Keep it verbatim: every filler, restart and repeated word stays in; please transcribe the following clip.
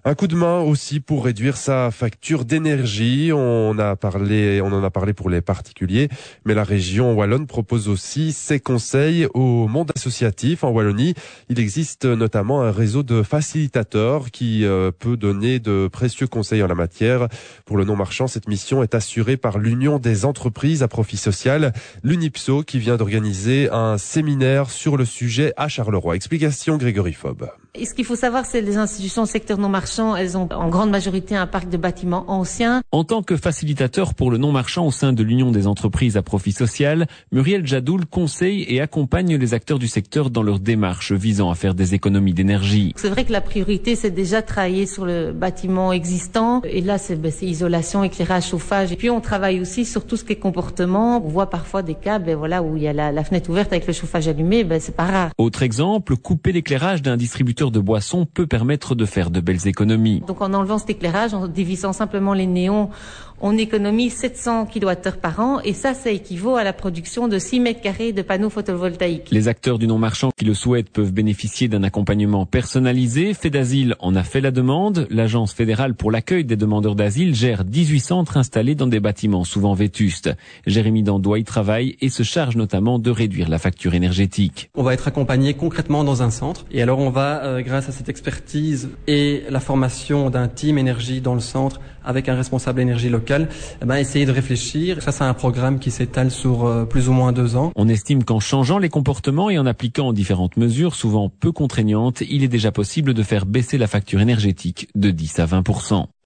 Un coup de main aussi pour réduire sa facture d'énergie. On a parlé, on en a parlé pour les particuliers, mais la région wallonne propose aussi ses conseils au monde associatif. En Wallonie, il existe notamment un réseau de facilitateurs qui euh, peut donner de précieux conseils en la matière. Pour le non-marchand, cette mission est assurée par l'Union des entreprises à profit social, l'UNIPSO, qui vient d'organiser un séminaire sur le sujet à Charleroi. Explication Grégory Fob. Et ce qu'il faut savoir, c'est que les institutions secteur non marchand, elles ont en grande majorité un parc de bâtiments anciens. En tant que facilitateur pour le non-marchand au sein de l'Union des entreprises à profit social, Muriel Jadoul conseille et accompagne les acteurs du secteur dans leur démarche visant à faire des économies d'énergie. C'est vrai que la priorité, c'est déjà travailler sur le bâtiment existant. Et là, c'est, ben, c'est isolation, éclairage, chauffage. Et puis, on travaille aussi sur tout ce qui est comportement. On voit parfois des cas, ben, voilà, où il y a la, la fenêtre ouverte avec le chauffage allumé, ben, c'est pas rare. Autre exemple, couper l'éclairage d'un distributeur de boissons peut permettre de faire de belles économies. Donc en enlevant cet éclairage, en dévissant simplement les néons, on économise sept cents kilowattheures par an et ça, ça équivaut à la production de six mètres carrés de panneaux photovoltaïques. Les acteurs du non-marchand qui le souhaitent peuvent bénéficier d'un accompagnement personnalisé. Fédasile en a fait la demande. L'Agence fédérale pour l'accueil des demandeurs d'asile gère dix-huit centres installés dans des bâtiments souvent vétustes. Jérémy Dandois y travaille et se charge notamment de réduire la facture énergétique. On va être accompagné concrètement dans un centre et alors on va, euh, grâce à cette expertise et la formation d'un team énergie dans le centre avec un responsable énergie local, eh ben, essayer de réfléchir. Ça, c'est un programme qui s'étale sur euh, plus ou moins deux ans. On estime qu'en changeant les comportements et en appliquant différentes mesures, souvent peu contraignantes, il est déjà possible de faire baisser la facture énergétique de dix à vingt pour cent.